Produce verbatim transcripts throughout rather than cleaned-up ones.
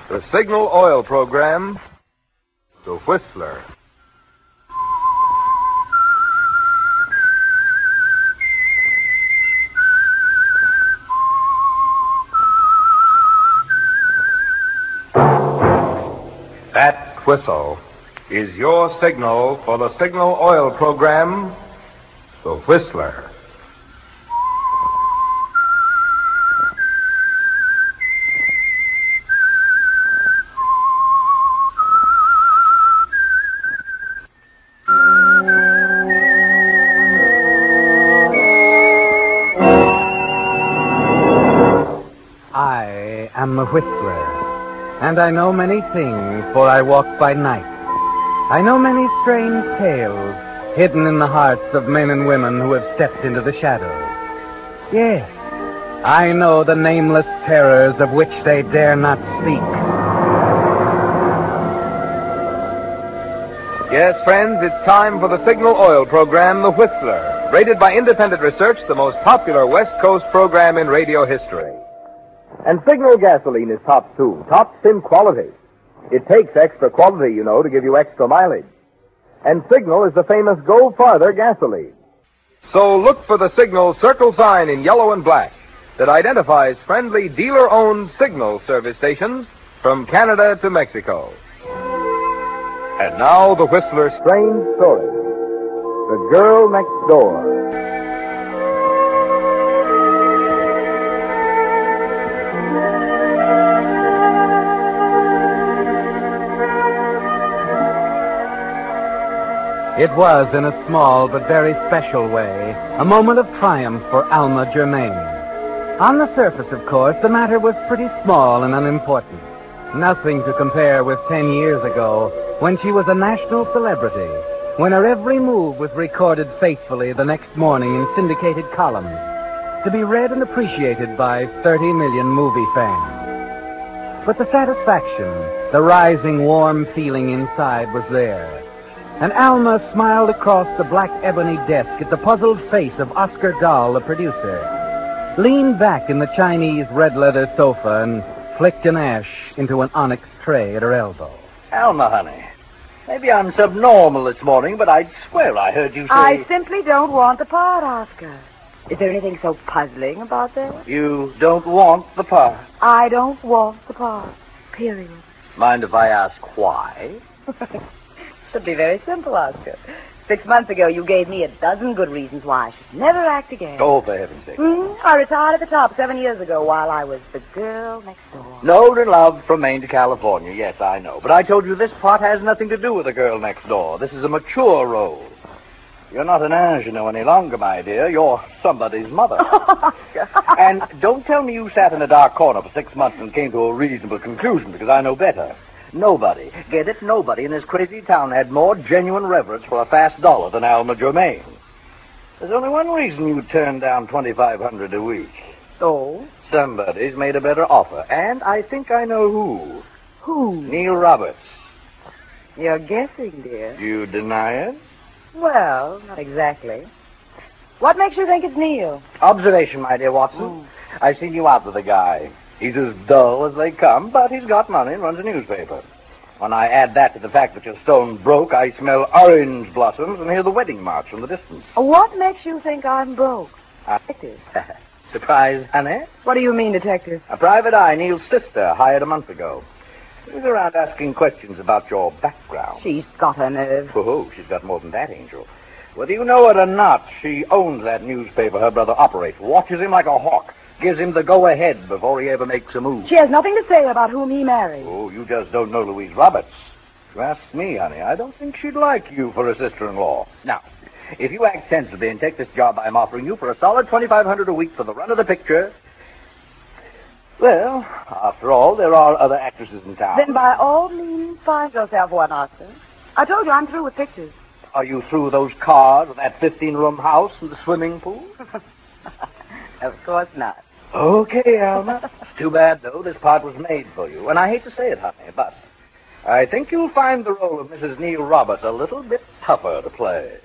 The Signal Oil Program, The Whistler. That whistle is your signal for the Signal Oil Program, The Whistler. I am the Whistler, and I know many things, for I walk by night. I know many strange tales hidden in the hearts of men and women who have stepped into the shadows. Yes, I know the nameless terrors of which they dare not speak. Yes, friends, it's time for the Signal Oil Program, The Whistler. Rated by independent research, the most popular West Coast program in radio history. And Signal gasoline is tops, too. Tops in quality. It takes extra quality, you know, to give you extra mileage. And Signal is the famous Go Farther gasoline. So look for the Signal circle sign in yellow and black that identifies friendly dealer-owned Signal service stations from Canada to Mexico. And now the Whistler's Strange story. The Girl Next Door. It was, in a small but very special way, a moment of triumph for Alma Germain. On the surface, of course, the matter was pretty small and unimportant. Nothing to compare with ten years ago, when she was a national celebrity, when her every move was recorded faithfully the next morning in syndicated columns, to be read and appreciated by thirty million movie fans. But the satisfaction, the rising warm feeling inside was there. And Alma smiled across the black ebony desk at the puzzled face of Oscar Dahl, the producer, leaned back in the Chinese red leather sofa and flicked an ash into an onyx tray at her elbow. Alma, honey, maybe I'm subnormal this morning, but I'd swear I heard you say... I simply don't want the part, Oscar. Is there anything so puzzling about that? You don't want the part? I don't want the part, period. Mind if I ask why? Should be very simple, Oscar. Six months ago, you gave me a dozen good reasons why I should never act again. Oh, for heaven's sake. Hmm? I retired at the top seven years ago while I was the girl next door. Known and loved from Maine to California. Yes, I know. But I told you this part has nothing to do with the girl next door. This is a mature role. You're not an ingenue any longer, my dear. You're somebody's mother. And don't tell me you sat in a dark corner for six months and came to a reasonable conclusion, because I know better. Nobody, get it, nobody in this crazy town had more genuine reverence for a fast dollar than Alma Germain. There's only one reason you turned down twenty-five hundred dollars a week. Oh? Somebody's made a better offer, and I think I know who. Who? Neil Roberts. You're guessing, dear. You deny it? Well, not exactly. What makes you think it's Neil? Observation, my dear Watson. Mm. I've seen you out with a guy. He's as dull as they come, but he's got money and runs a newspaper. When I add that to the fact that you're stone broke, I smell orange blossoms and hear the wedding march from the distance. What makes you think I'm broke? Uh, Detective. Surprise, honey? What do you mean, detective? A private eye Neil's sister hired a month ago. She was around asking questions about your background. She's got her nerve. Oh, she's got more than that, Angel. Whether you know it or not, she owns that newspaper her brother operates, watches him like a hawk, gives him the go-ahead before he ever makes a move. She has nothing to say about whom he married. Oh, you just don't know Louise Roberts. If you ask me, honey, I don't think she'd like you for a sister-in-law. Now, if you act sensibly and take this job I'm offering you for a solid twenty-five hundred dollars a week for the run of the picture, well, after all, there are other actresses in town. Then by all means, find yourself one, Oscar. I told you I'm through with pictures. Are you through those cars and that fifteen-room house and the swimming pool? Of course not. Okay, Alma. Too bad, though. This part was made for you. And I hate to say it, honey, but I think you'll find the role of Missus Neil Roberts a little bit tougher to play.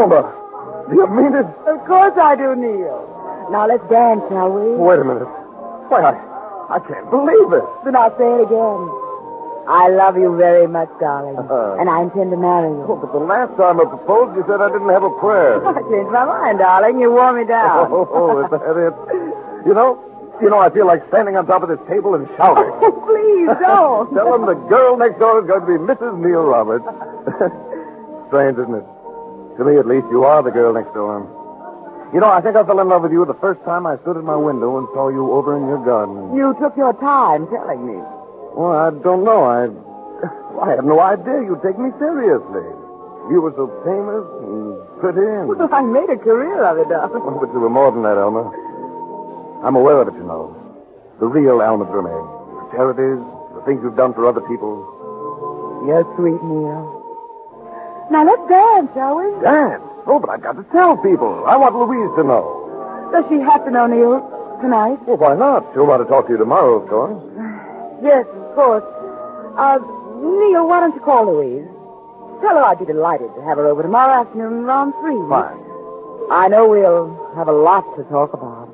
Alma, do you mean it? Of course I do, Neil. Now let's dance, shall we? Wait a minute. Why, I, I can't believe it. Then I'll say it again. I love you very much, darling. Uh-huh. And I intend to marry you. Oh, but the last time I proposed, you said I didn't have a prayer. I changed my mind, darling. You wore me down. Oh, oh, is that it? You know, you know, I feel like standing on top of this table and shouting. Oh, please don't. Tell them the girl next door is going to be Missus Neil Roberts. Strange, isn't it? To me, at least, you are the girl next door. You know, I think I fell in love with you the first time I stood at my window and saw you over in your garden. You took your time telling me. Well, I don't know. I, I had no idea you'd take me seriously. You were so famous and pretty and... Well, I made a career of it, darling. Oh, but you were more than that, Alma. I'm aware of it, you know. The real Alma Germain. The charities, the things you've done for other people. You're sweet, Neil. Now let's dance, shall we? Dance? Oh, but I've got to tell people. I want Louise to know. Does she have to know, Neil, tonight? Well, why not? She'll want to talk to you tomorrow, of course. Yes, of course. Uh, Neil, why don't you call Louise? Tell her I'd be delighted to have her over tomorrow afternoon around three. Fine. I know we'll have a lot to talk about.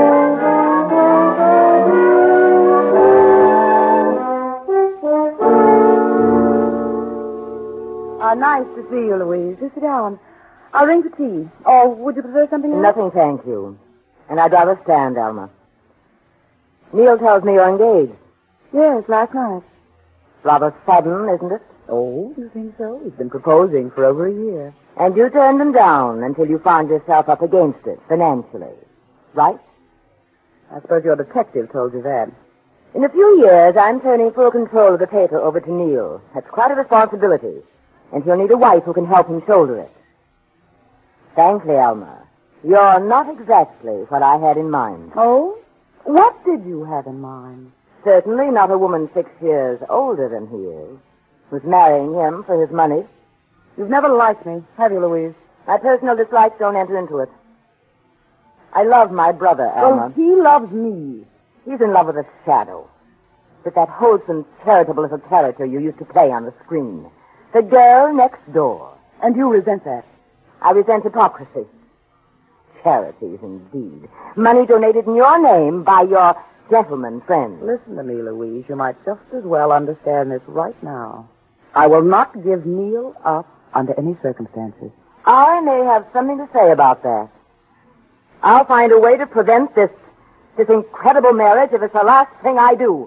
Uh, nice to see you, Louise. Just sit down. I'll ring for tea. Or would you prefer something else? Nothing, thank you. And I'd rather stand, Alma. Neil tells me you're engaged. Yes, last night. Rather sudden, isn't it? Oh, you think so? He's been proposing for over a year. And you turned him down until you found yourself up against it, financially. Right? I suppose your detective told you that. In a few years, I'm turning full control of the paper over to Neil. That's quite a responsibility. And he'll need a wife who can help him shoulder it. Frankly, Alma, you're not exactly what I had in mind. Oh? What did you have in mind? Certainly not a woman six years older than he is, who's marrying him for his money. You've never liked me, have you, Louise? My personal dislikes don't enter into it. I love my brother, Alma. Oh, he loves me. He's in love with a shadow. With that wholesome, charitable little character you used to play on the screen. The girl next door. And you resent that? I resent hypocrisy. Charities, indeed. Money donated in your name by your gentleman friends. Listen to me, Louise. You might just as well understand this right now. I will not give Neil up under any circumstances. I may have something to say about that. I'll find a way to prevent this, this incredible marriage if it's the last thing I do.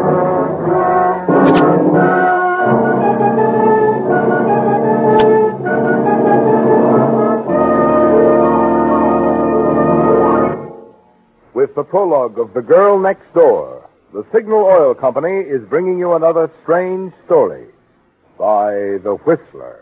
With the prologue of The Girl Next Door, the Signal Oil Company is bringing you another strange story by The Whistler.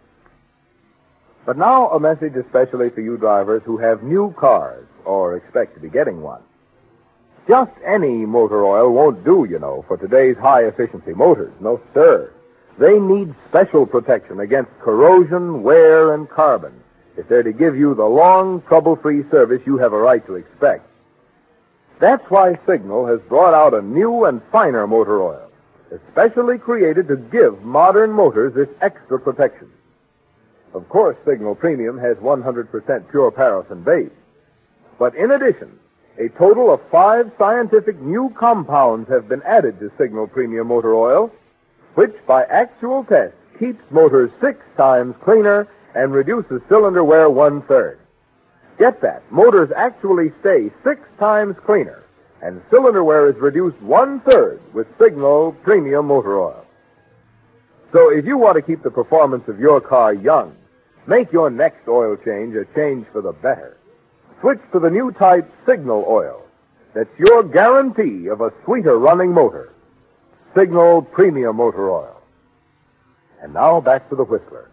But now a message especially for you drivers who have new cars or expect to be getting one. Just any motor oil won't do, you know, for today's high-efficiency motors. No, sir. They need special protection against corrosion, wear, and carbon if they're to give you the long, trouble-free service you have a right to expect. That's why Signal has brought out a new and finer motor oil, especially created to give modern motors this extra protection. Of course, Signal Premium has one hundred percent pure paraffin base. But in addition, a total of five scientific new compounds have been added to Signal Premium motor oil, which by actual tests keeps motors six times cleaner and reduces cylinder wear one-third. Get that. Motors actually stay six times cleaner, and cylinder wear is reduced one-third with Signal Premium motor oil. So if you want to keep the performance of your car young, make your next oil change a change for the better. Switch to the new type Signal oil. That's your guarantee of a sweeter running motor. Signal Premium motor oil. And now back to the Whistler.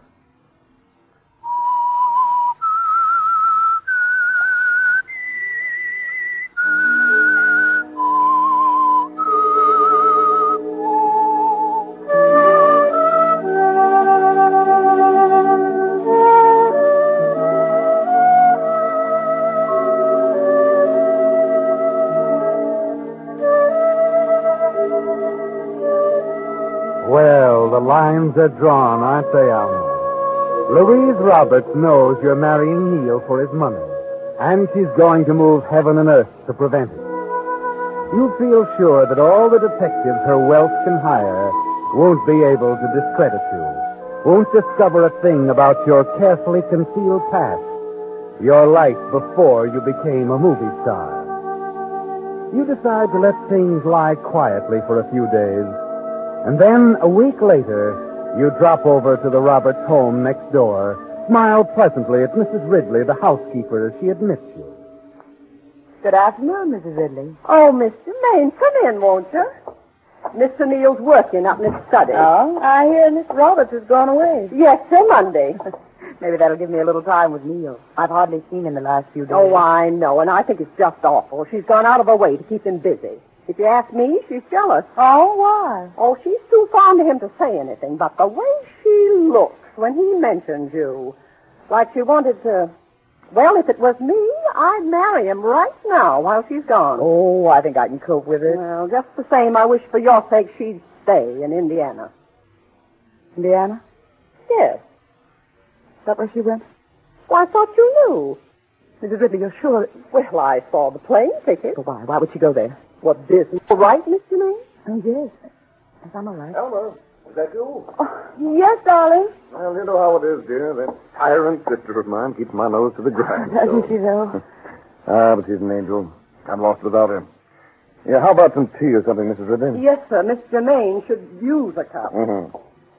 Well, the lines are drawn, aren't they, Alma? Louise Roberts knows you're marrying Neil for his money, and she's going to move heaven and earth to prevent it. You feel sure that all the detectives her wealth can hire won't be able to discredit you, won't discover a thing about your carefully concealed past, your life before you became a movie star. You decide to let things lie quietly for a few days, and then a week later, you drop over to the Roberts home next door, smile pleasantly at Missus Ridley, the housekeeper, as she admits you. Good afternoon, Missus Ridley. Oh, Mister Maine, come in, won't you? Mister Neal's working up in his study. Oh, I hear Miss Roberts has gone away. Yes, till Monday. Maybe that'll give me a little time with Neil. I've hardly seen him the last few days. Oh, I know, and I think it's just awful. She's gone out of her way to keep him busy. If you ask me, she's jealous. Oh, why? Oh, she's too fond of him to say anything, but the way she looks when he mentions you, like she wanted to... Well, if it was me, I'd marry him right now while she's gone. Oh, I think I can cope with it. Well, just the same, I wish for your sake she'd stay in Indiana. Indiana? Yes. Is that where she went? Well, I thought you knew. Missus Ridley, you're sure? Well, I saw the plane ticket. But why? Why would she go there? What business? All right, Mister Maine? Oh, yes. Yes, I'm all right. Elmer, is that you? Oh, yes, darling. Well, you know how it is, dear. That tyrant sister of mine keeps my nose to the ground. Doesn't she, though? Ah, but she's an angel. I'm lost without her. Yeah, how about some tea or something, Missus Ridley? Yes, sir. Mister Maine should use a cup. Mm-hmm.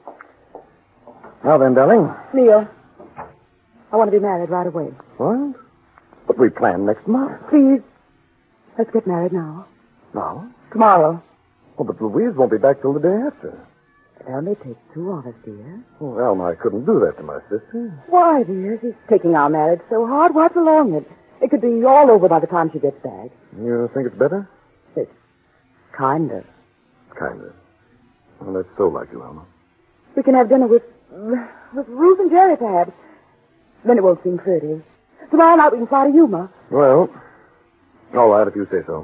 Now then, darling. Neil, I want to be married right away. What? But we plan next month. Please, let's get married now. Now? Tomorrow. Oh, but Louise won't be back till the day after. It only takes two of us, dear. Oh, Elma, I couldn't do that to my sister. Why, dear? She's taking our marriage so hard. Why prolong it? It could be all over by the time she gets back. You think it's better? It's kind of. Kind of. Well, that's so like you, Elma. We can have dinner with, with Ruth and Jerry, perhaps. Then it won't seem pretty. Tomorrow night we can fly to Yuma. Well, all right, if you say so.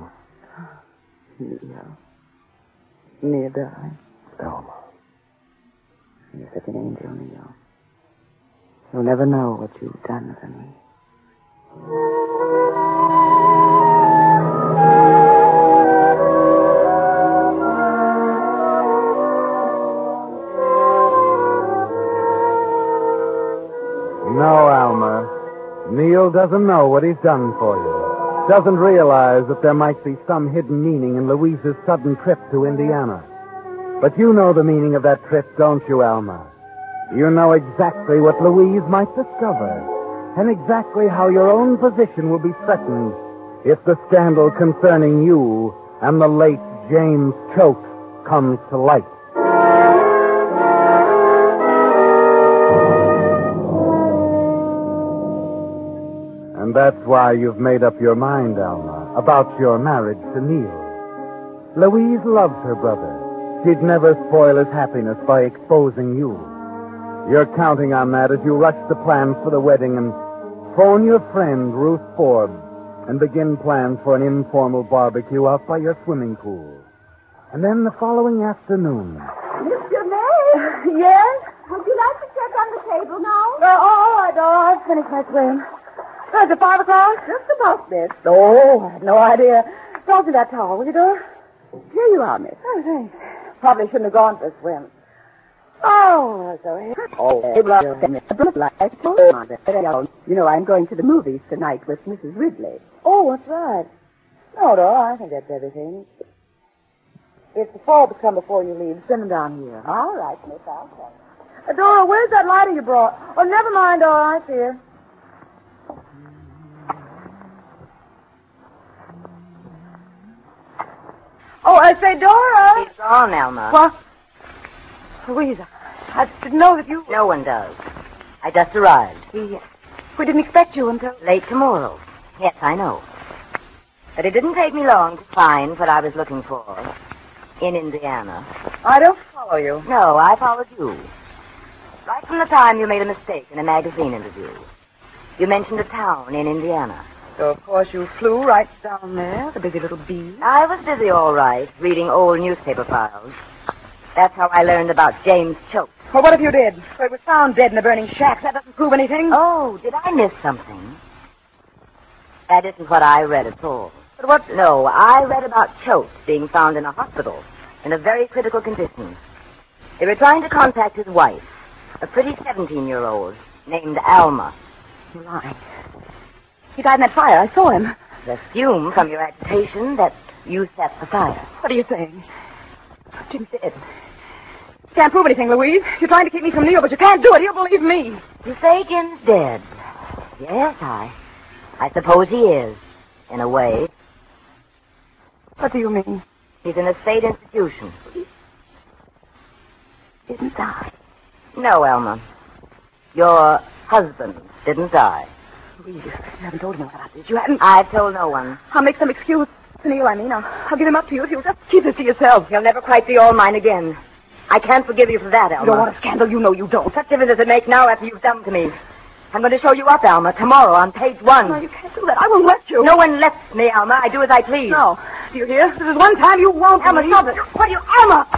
Neil. Neil, darling. Elma. You're such an angel, Neil. You'll never know what you've done for me. No, Alma. Neil doesn't know what he's done for you. Doesn't realize that there might be some hidden meaning in Louise's sudden trip to Indiana. But you know the meaning of that trip, don't you, Alma? You know exactly what Louise might discover, and exactly how your own position will be threatened if the scandal concerning you and the late James Choate comes to light. And that's why you've made up your mind, Alma, about your marriage to Neil. Louise loves her brother. She'd never spoil his happiness by exposing you. You're counting on that as you rush the plans for the wedding and phone your friend, Ruth Forbes, and begin plans for an informal barbecue out by your swimming pool. And then the following afternoon... Mister Maine? Yes? Would you like to check on the table now? Uh, all right, all right. I've finished my swim. Oh, is it five o'clock? Just about, miss. Oh, I had no idea. Toss me that towel, will you, Dora? Here you are, miss. Oh, thanks. Probably shouldn't have gone for a swim. Oh, sorry. Oh, you know, I'm going to the movies tonight with Missus Ridley. Oh, that's right. No, Dora, I think that's everything. If the Forbes come before you leave, send them down here. All right, miss, I'll tell you. Uh, Dora, where's that lighter you brought? Oh, never mind, Dora, I see her. Oh, I say, Dora. He's gone, Elma. What? Louisa, I didn't know that you... No one does. I just arrived. We, we didn't expect you until... Late tomorrow. Yes, I know. But it didn't take me long to find what I was looking for in Indiana. I don't follow you. No, I followed you. Right from the time you made a mistake in a magazine interview. You mentioned a town in Indiana. So, of course, you flew right down there, the busy little bee. I was busy, all right, reading old newspaper files. That's how I learned about James Choate. Well, what if you did? So it was found dead in a burning shack. That doesn't prove anything. Oh, did I miss something? That isn't what I read at all. But what? No, I read about Choate being found in a hospital in a very critical condition. They were trying to contact his wife, a pretty seventeen-year-old named Alma. You're lying. He died in that fire. I saw him. Assume from your agitation that you set the fire. What are you saying? Jim's dead. Can't prove anything, Louise. You're trying to keep me from Neil, but you can't do it. He'll believe me. You say Jim's dead. Yes, I... I suppose he is, in a way. What do you mean? He's in a state institution. He didn't die. No, Alma. Your husband didn't die. Louise, you haven't told anyone about this. You haven't... I've told no one. I'll make some excuse to Neil, I mean. I'll, I'll give him up to you if you'll just keep this to yourself. You'll never quite be all mine again. I can't forgive you for that, Alma. You don't want a scandal. You know you don't. What difference does it make now after you've done to me? I'm going to show you up, Alma, tomorrow on page one. No, you can't do that. I won't let you. No one lets me, Alma. I do as I please. No. Do you hear? This is one time you won't. Alma, leave. stop it. What are you... Alma!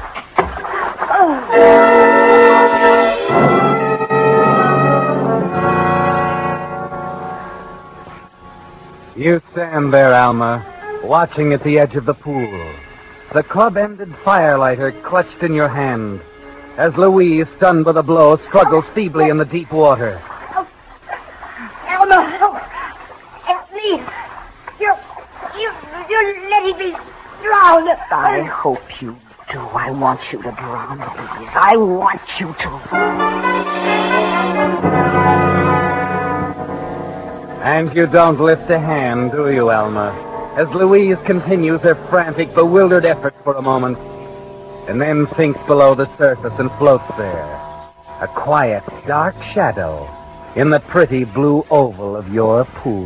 You stand there, Alma, watching at the edge of the pool. The club-ended firelighter clutched in your hand as Louise, stunned by the blow, struggled feebly in the deep water. Oh. Alma, help. Help me. You're, you, you're letting me drown. I hope you do. I want you to drown, Louise. I want you to. And you don't lift a hand, do you, Alma? As Louise continues her frantic, bewildered effort for a moment, and then sinks below the surface and floats there, a quiet, dark shadow in the pretty blue oval of your pool.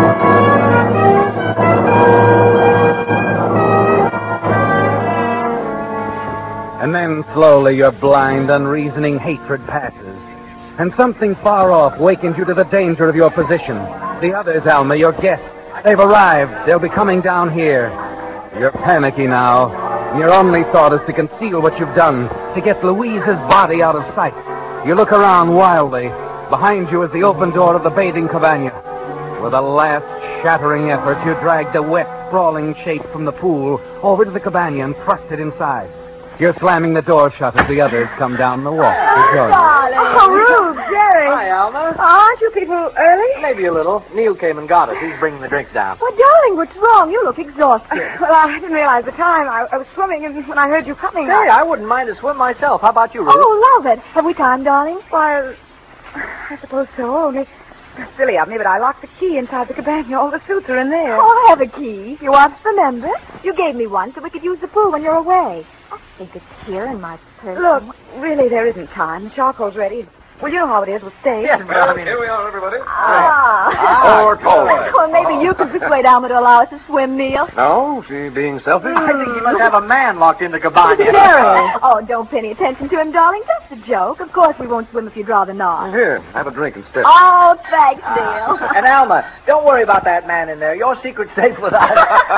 And then slowly your blind, unreasoning hatred passes, and something far off wakens you to the danger of your position. The others, Alma, your guests, they've arrived. They'll be coming down here. You're panicky now, and your only thought is to conceal what you've done, to get Louise's body out of sight. You look around wildly. Behind you is the open door of the bathing cabana. With a last shattering effort, you drag the wet, sprawling shape from the pool over to the cabana and thrust it inside. You're slamming the door shut as the others come down the walk to join you. Oh, Ruth, Jerry. Hi, Alma. Oh, aren't you people early? Maybe a little. Neil came and got us. He's bringing the drinks down. Well, darling, what's wrong? You look exhausted. Well, I didn't realize the time. I, I was swimming, and when I heard you coming... Hey, I wouldn't mind a swim myself. How about you, Ruth? Oh, love it. Have we time, darling? Why, I suppose so. Only it's silly of me, but I locked the key inside the cabana. All the suits are in there. Oh, I have a key. You want to remember? You gave me one so we could use the pool when you're away. I think it's here in my purse. Look, really, there isn't time. The charcoal's ready. Well, you know how it is. We'll stay. Yes, but I mean... Here we are, everybody. Ah. Or toy. Well, maybe you could persuade Alma to allow us to swim, Neil. No, she being selfish. I think you must have a man locked in the cabana. Jerry. Oh, don't pay any attention to him, darling. Just a joke. Of course we won't swim if you'd rather not. Here, have a drink instead. Oh, thanks, Neil. And Alma, don't worry about that man in there. Your secret's safe with us.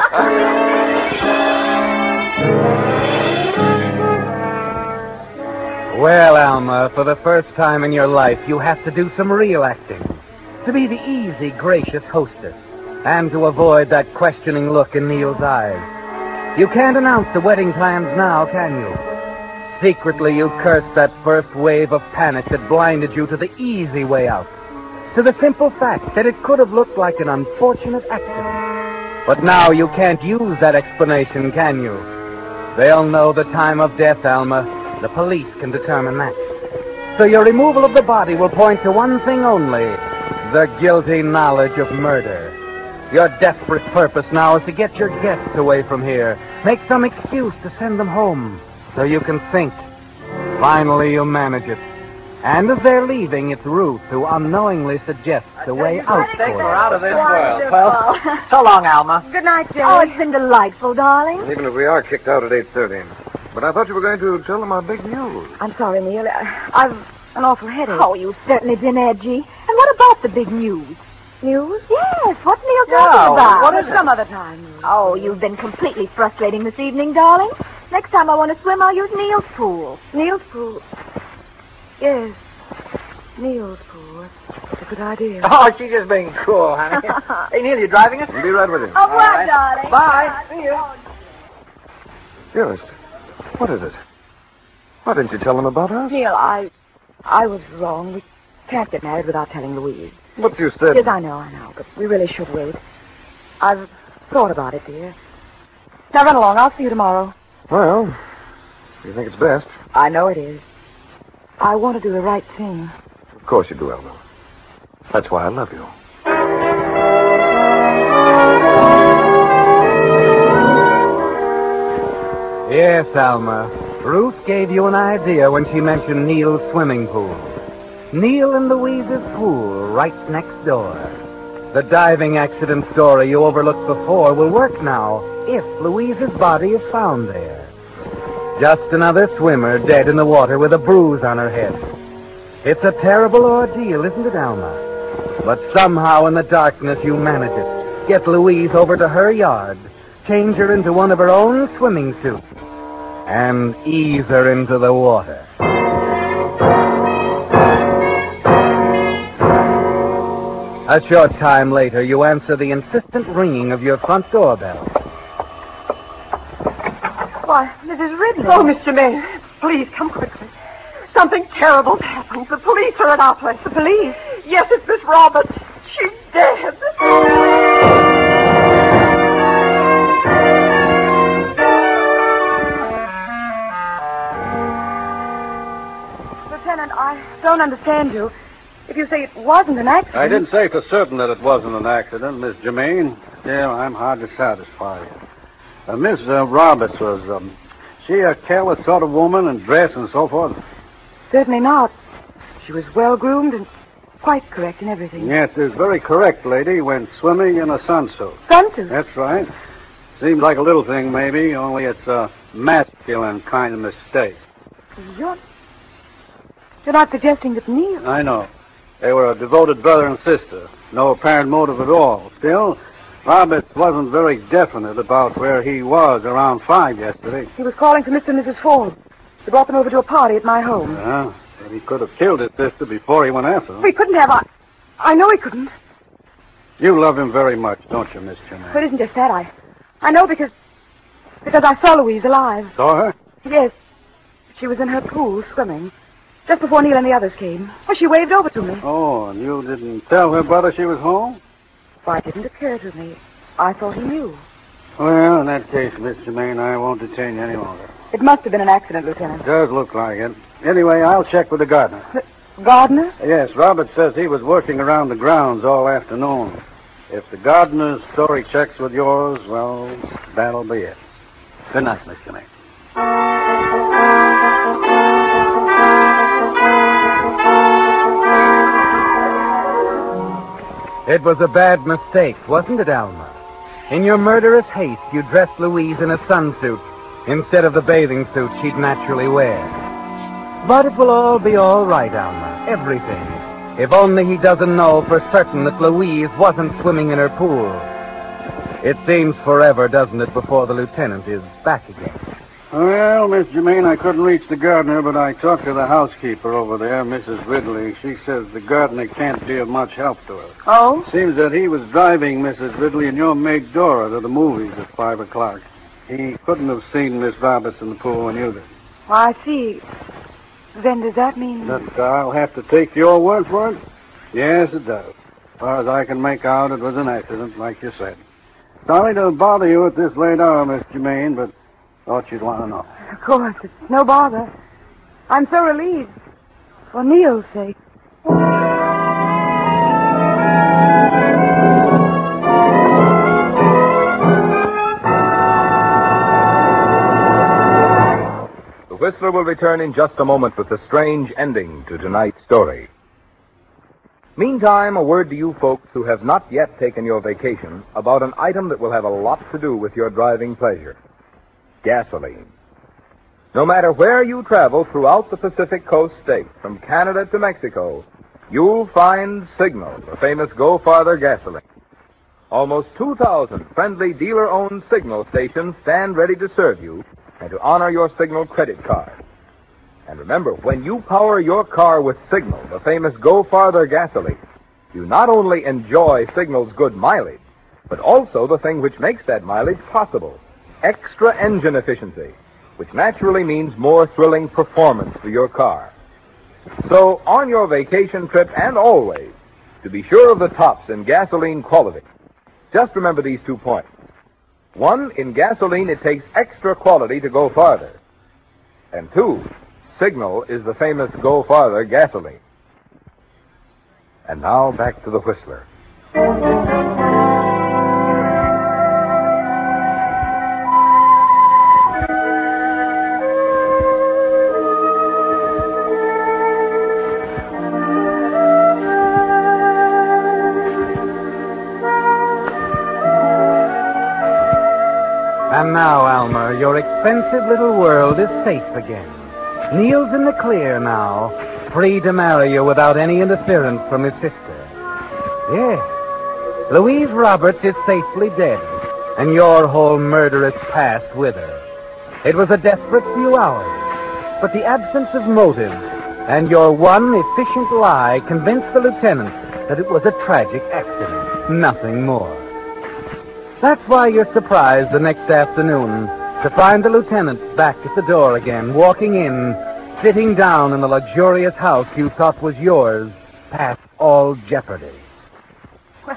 Well, Alma, for the first time in your life, you have to do some real acting. To be the easy, gracious hostess, and to avoid that questioning look in Neil's eyes. You can't announce the wedding plans now, can you? Secretly, you curse that first wave of panic that blinded you to the easy way out. To the simple fact that it could have looked like an unfortunate accident. But now you can't use that explanation, can you? They'll know the time of death, Alma. The police can determine that. So your removal of the body will point to one thing only, the guilty knowledge of murder. Your desperate purpose now is to get your guests away from here. Make some excuse to send them home so you can think. Finally, you manage it. And as they're leaving, it's Ruth who unknowingly suggests a way out for Take you. her out of this world. Wonderful. Well, so long, Alma. Good night, Jerry. Oh, it's been delightful, darling. Even if we are kicked out at eight thirty. But I thought you were going to tell them our big news. I'm sorry, Neil. I- I've an awful headache. Oh, you've certainly been edgy. And what about the big news? News? Yes, what's Neil Yeah, talking about? what is it? Some other time. Neil. Oh, you've been completely frustrating this evening, darling. Next time I want to swim, I'll use Neil's pool. Neil's pool. Yes. Neil's pool. That's a good idea. Oh, she's just being cool, honey. Hey, Neil, you driving us? I'll be right with you. Au revoir, right. darling. Bye. See you. Dearest, what is it? Why didn't you tell them about us? Neil, I... I was wrong. We can't get married without telling Louise. But you said... Yes, I know, I know, but we really should wait. I've thought about it, dear. Now run along. I'll see you tomorrow. Well, you think it's best. I know it is. I want to do the right thing. Of course you do, Elma. That's why I love you. Yes, Alma. Ruth gave you an idea when she mentioned Neil's swimming pool. Neil and Louise's pool right next door. The diving accident story you overlooked before will work now if Louise's body is found there. Just another swimmer dead in the water with a bruise on her head. It's a terrible ordeal, isn't it, Alma? But somehow in the darkness you manage it. Get Louise over to her yard, change her into one of her own swimming suits, and ease her into the water. A short time later, you answer the insistent ringing of your front doorbell. Why, Missus Ridley. Oh, Mister Maine, please come quickly. Something terrible's happened. The police are at our place. The police? Yes, it's Miss Roberts. She's dead. Lieutenant, I don't understand you. If you say it wasn't an accident... I didn't say for certain that it wasn't an accident, Miss Germaine. Still, I'm hardly satisfied. Uh, Miss uh, Roberts was, um, she a careless sort of woman in dress and so forth? Certainly not. She was well-groomed and quite correct in everything. Yes, it's very correct, lady. Went swimming in a sunsuit. Sunsuit? That's right. Seems like a little thing, maybe, only it's a masculine kind of mistake. You're... You're not suggesting that Neil... I know. They were a devoted brother and sister. No apparent motive at all. Still, Roberts wasn't very definite about where he was around five yesterday. He was calling for Mister and Missus Ford. He brought them over to a party at my home. Yeah, but he could have killed his sister before he went after them. We couldn't have... I, I know he couldn't. You love him very much, don't you, Miss Germaine? But it isn't just that. I, I know because... Because I saw Louise alive. Saw her? Yes. She was in her pool swimming. Just before Neil and the others came. Well, she waved over to me. Oh, and you didn't tell her brother she was home? Why, it didn't occur to me. I thought he knew. Well, in that case, Miss Germaine, I won't detain you any longer. It must have been an accident, Lieutenant. It does look like it. Anyway, I'll check with the gardener. The gardener? Yes, Robert says he was working around the grounds all afternoon. If the gardener's story checks with yours, well, that'll be it. Good night, Miss Germaine. It was a bad mistake, wasn't it, Alma? In your murderous haste, you dressed Louise in a sunsuit instead of the bathing suit she'd naturally wear. But it will all be all right, Alma. Everything. If only he doesn't know for certain that Louise wasn't swimming in her pool. It seems forever, doesn't it, before the lieutenant is back again. Well, Miss Germaine, I couldn't reach the gardener, but I talked to the housekeeper over there, Missus Ridley. She says the gardener can't be of much help to her. Oh? Seems that he was driving Missus Ridley and your maid Dora to the movies at five o'clock. He couldn't have seen Miss Roberts in the pool when you did. I see. Then does that mean... But I'll have to take your word for it? Yes, it does. As far as I can make out, it was an accident, like you said. Sorry to bother you at this late hour, Miss Germaine, but thought you'd want to know. Of course, it's no bother. I'm so relieved. For Neil's sake. The Whistler will return in just a moment with the strange ending to tonight's story. Meantime, a word to you folks who have not yet taken your vacation about an item that will have a lot to do with your driving pleasure. Gasoline. No matter where you travel throughout the Pacific Coast states, from Canada to Mexico, you'll find Signal, the famous Go Farther gasoline. Almost two thousand friendly dealer-owned Signal stations stand ready to serve you and to honor your Signal credit card. And remember, when you power your car with Signal, the famous Go Farther gasoline, you not only enjoy Signal's good mileage, but also the thing which makes that mileage possible, extra engine efficiency, which naturally means more thrilling performance for your car. So, on your vacation trip and always, to be sure of the tops in gasoline quality, just remember these two points. One, in gasoline, it takes extra quality to go farther. And two, Signal is the famous Go Farther gasoline. And now back to the Whistler. And now, Alma, your expensive little world is safe again. Neil's in the clear now, free to marry you without any interference from his sister. Yes, Louise Roberts is safely dead, and your whole murderous past with her. It was a desperate few hours, but the absence of motive and your one efficient lie convinced the lieutenant that it was a tragic accident, nothing more. That's why you're surprised the next afternoon to find the lieutenant back at the door again, walking in, sitting down in the luxurious house you thought was yours, past all jeopardy. Well,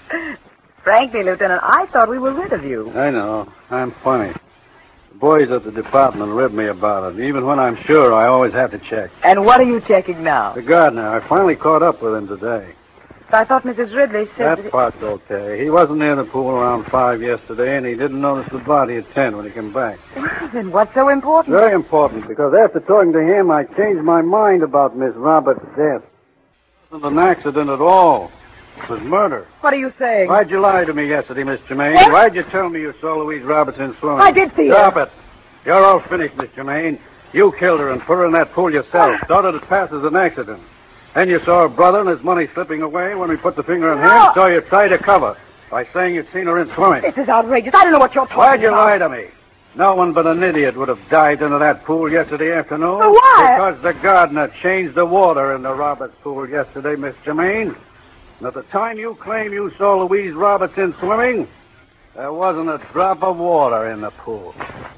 frankly, Lieutenant, I thought we were rid of you. I know. I'm funny. The boys at the department rib me about it. Even when I'm sure, I always have to check. And what are you checking now? The gardener. I finally caught up with him today. I thought Missus Ridley said That that part's okay. He wasn't near the pool around five yesterday, and he didn't notice the body at ten when he came back. Well, then what's so important? Very important, because after talking to him, I changed my mind about Miss Roberts' death. It wasn't an accident at all. It was murder. What are you saying? Why'd you lie to me yesterday, Miss Germain? What? Why'd you tell me you saw Louise Roberts in swimming? I did see her. Stop it. You're all finished, Miss Germain. You killed her and put her in that pool yourself. Thought it'd pass as an accident. Then you saw her brother and his money slipping away when we put the finger in No. him, so you tried to cover by saying you'd seen her in swimming. This is outrageous. I don't know what you're talking Why'd you about. lie to me? No one but an idiot would have dived into that pool yesterday afternoon. But why? Because the gardener changed the water in the Roberts pool yesterday, Miss Germain. And at the time you claim you saw Louise Roberts in swimming, there wasn't a drop of water in the pool.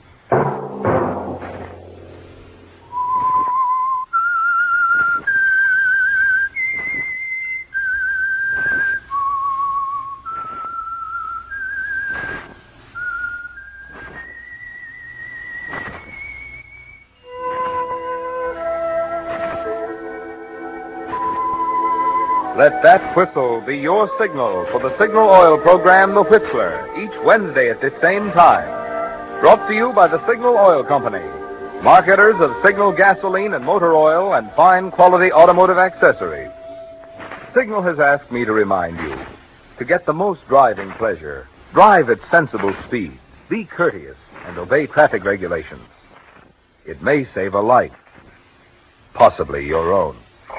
Let that whistle be your signal for the Signal Oil program, The Whistler, each Wednesday at this same time. Brought to you by the Signal Oil Company, marketers of Signal gasoline and motor oil and fine quality automotive accessories. Signal has asked me to remind you, to get the most driving pleasure, drive at sensible speed, be courteous, and obey traffic regulations. It may save a life, possibly your own.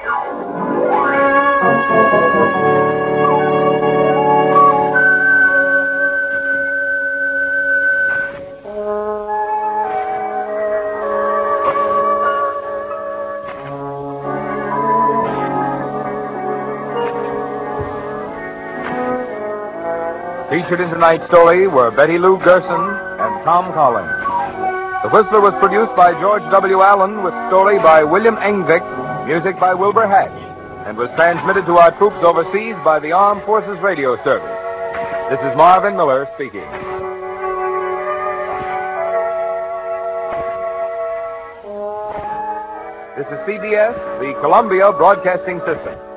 Featured in tonight's story were Betty Lou Gerson and Tom Collins. The Whistler was produced by George W. Allen with story by William Engvik, music by Wilbur Hatch, and was transmitted to our troops overseas by the Armed Forces Radio Service. This is Marvin Miller speaking. This is C B S, the Columbia Broadcasting System.